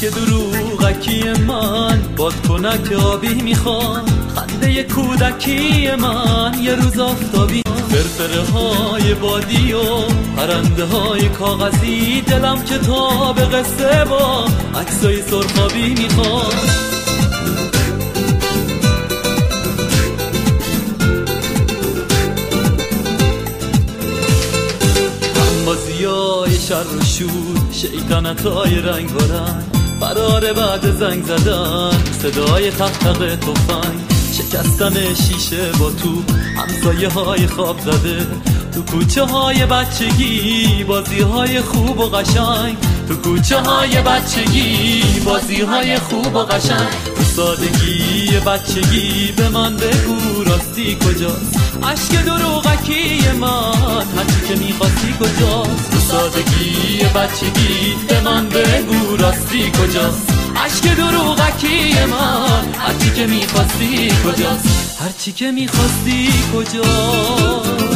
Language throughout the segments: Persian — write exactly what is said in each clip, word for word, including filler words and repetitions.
اشک دروغکی من باد کنک آبی میخواد، خنده کودکی من یه روز آفتابی، فرفره های بادی و پرنده های کاغذی، دلم کتاب قصه با عکسای سرخابی میخواد. بازیای شر و شور، شیطنتای رنگ و رنگ، فرار بعد زنگ زدن، صدای تق-تق تفنگ، شکستن شیشه با تو، همسایه های خواب زده، تو کوچه های بچگی بازی های خوب و قشنگ، تو کوچه های بچگی بازی های خوب و قشنگ. تو سادگی بچگی به من بگو راستی کجاست، اشک دروغکی من هرچی که میخواستی کجاست. تو سادگی بچگی به من بگو راستی کجاست، اشک دروغکی من هرچی که میخواستی کجاست، هرچی که میخواستی کجاست.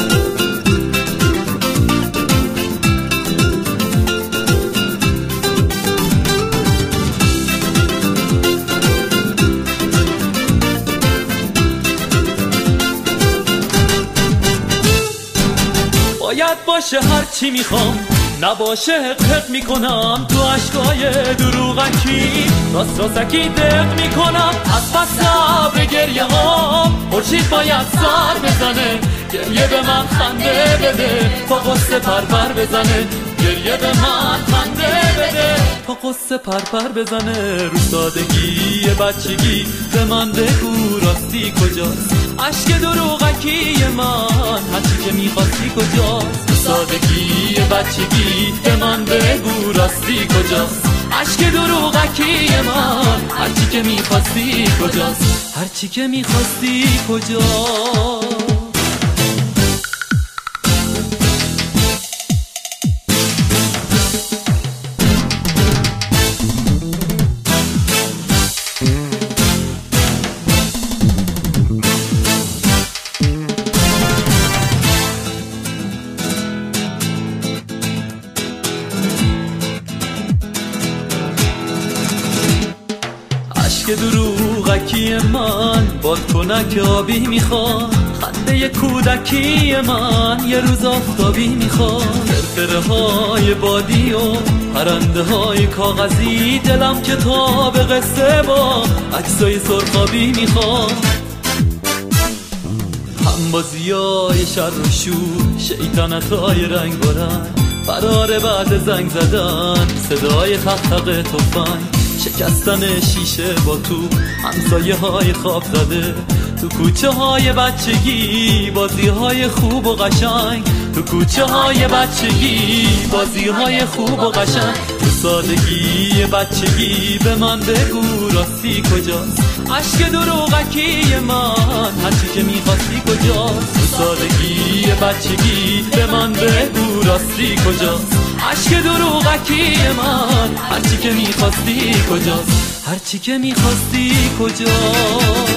باید باشه هرچی میخوام، نباشه حق حق میکنم، تو عشقای دروغکی راست راستکی دق میکنم. از پس صبر گریه ها خورشید باید سر بزنه، گریه به من خنده بده تا قصه پرپر بزنه، گریه به من خنده بده تا قصه پرپر بزنه. رو سادگی بچگی به من بگو راستی کجاست، اشک دروغکی من هرچی که میخواستی کجاست. سادگی بچگی به من بگو راستی کجاست، اشک دروغکی من هرچی که میخواستی کجاست، هرچی که میخواستی کجاست. اشک دروغکی من باد کنک آبی میخواد، خنده کودکی من یه روز آفتابی میخواد، فرفره های بادی و پرنده های کاغذی، دلم کتاب قصه با عکسای سرخابی میخواد. همبازیای شر و شور، شیطنتای رنگ و رنگ، فرار بعد زنگ زدن، صدای تق-تق تفنگ، شکستن شیشه با تو، همسایه های خواب زده، تو کوچه های بچگی بازی های خوب و قشنگ، تو کوچه های بچگی بازی های خوب و قشنگ. تو سادگی بچگی به من بگو راستی کجاست، اشک دروغکی من هرچی که میخواستی کجاست. تو سادگی بچگی به من بگو راستی کجاست، اشک دروغکی من هرچی که میخواستی کجاست، هرچی که میخواستی کجاست.